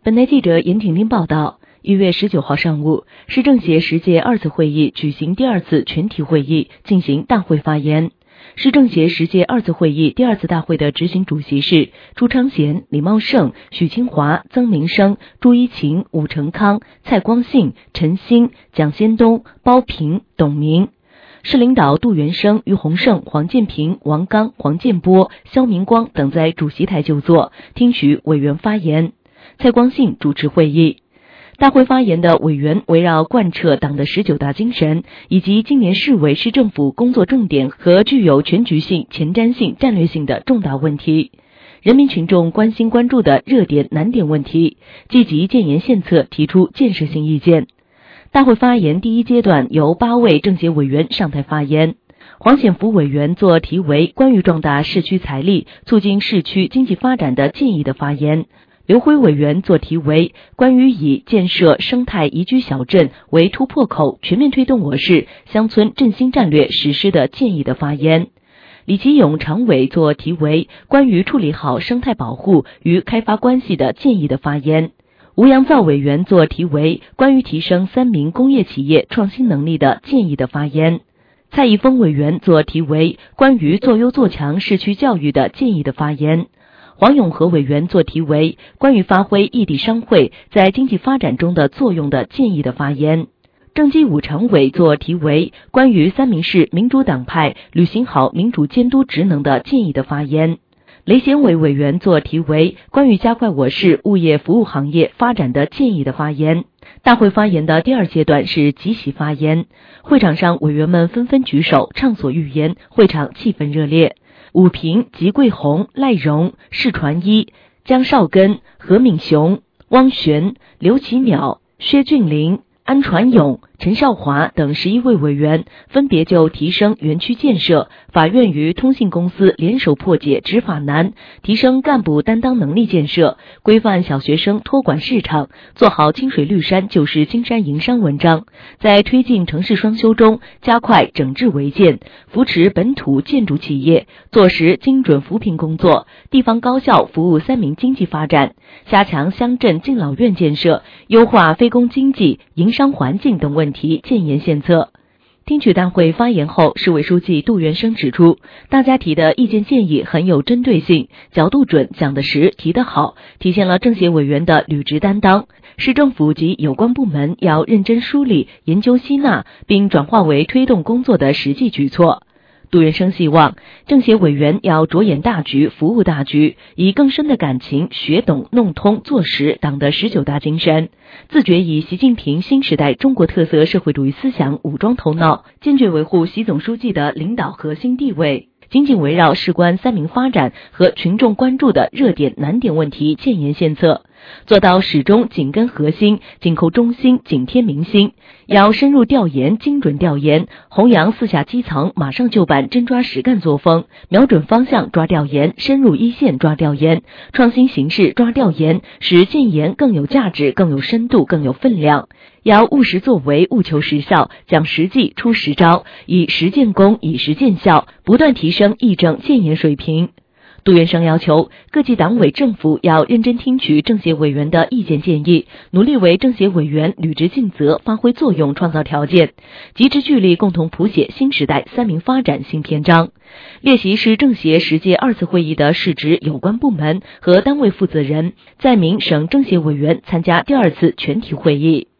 本台记者严婷婷报道，1月19号上午，市政协10届2次会议举行第2次全体会议，进行大会发言。市政协10届2次会议第2次大会的执行主席是朱昌贤、李茂盛、许清华、曾明生、朱一琴、武成康、蔡光信、陈兴、蒋先东、包平、董明。市领导杜元生、于洪胜、黄建平、王刚、黄建波、肖明光等在主席台就座，听取委员发言。蔡光信主持会议。大会发言的委员围绕贯彻党的19大精神，以及今年市委市政府工作重点和具有全局性、前瞻性、战略性的重大问题，人民群众关心关注的热点难点问题，积极建言献策，提出建设性意见。大会发言第一阶段由8位政协委员上台发言。黄显福委员作题为关于壮大市区财力、促进市区经济发展的建议的发言。刘辉委员作题为关于以建设生态宜居小镇为突破口，全面推动我市乡村振兴战略实施的建议的发言。李其勇常委作题为关于处理好生态保护与开发关系的建议的发言。吴阳造委员作题为关于提升3名工业企业创新能力的建议的发言。蔡逸峰委员作题为关于做优做强市区教育的建议的发言。黄永和委员作题为关于发挥异地商会在经济发展中的作用的建议的发言。郑基武常委作题为关于三明市民主党派履行好民主监督职能的建议的发言。雷贤伟委员作题为关于加快我市物业服务行业发展的建议的发言。大会发言的第2阶段是集席发言，会场上委员们纷纷举手畅所欲言，会场气氛热烈。武平、吉桂红、赖荣、释传一、江少根、何敏雄、汪璇、刘奇淼、薛俊林、安传勇、陈少华等11位委员分别就提升园区建设、法院与通信公司联手破解执法难、提升干部担当能力建设、规范小学生托管市场、做好清水绿山就是金山银山文章，在推进城市双修中加快整治违建，扶持本土建筑企业，做实精准扶贫工作，地方高效服务3民经济发展，加强乡镇敬老院建设，优化非公经济、营商环境等问题建言献策。听取大会发言后，市委书记杜元生指出，大家提的意见建议很有针对性，角度准，讲得实，提得好，体现了政协委员的履职担当。市政府及有关部门要认真梳理、研究吸纳，并转化为推动工作的实际举措。杜元生希望政协委员要着眼大局，服务大局，以更深的感情学懂、弄通、做实党的19大精神，自觉以习近平新时代中国特色社会主义思想武装头脑，坚决维护习总书记的领导核心地位，紧紧围绕事关3民发展和群众关注的热点难点问题建言献策，做到始终紧跟核心、紧扣中心、紧贴民心。要深入调研、精准调研，弘扬4下基层马上就办、真抓实干作风，瞄准方向抓调研，深入一线抓调研，创新形式抓调研，使建言更有价值、更有深度、更有分量。要务实作为，务求实效，讲实际，出实招，以实践功，以实践效，不断提升议政建言水平。杜元生要求各级党委政府要认真听取政协委员的意见建议，努力为政协委员履职尽责、发挥作用创造条件，集之聚力，共同谱写新时代3民发展新篇章。列席市政协10届2次会议的市直有关部门和单位负责人，载明省政协委员参加第2次全体会议。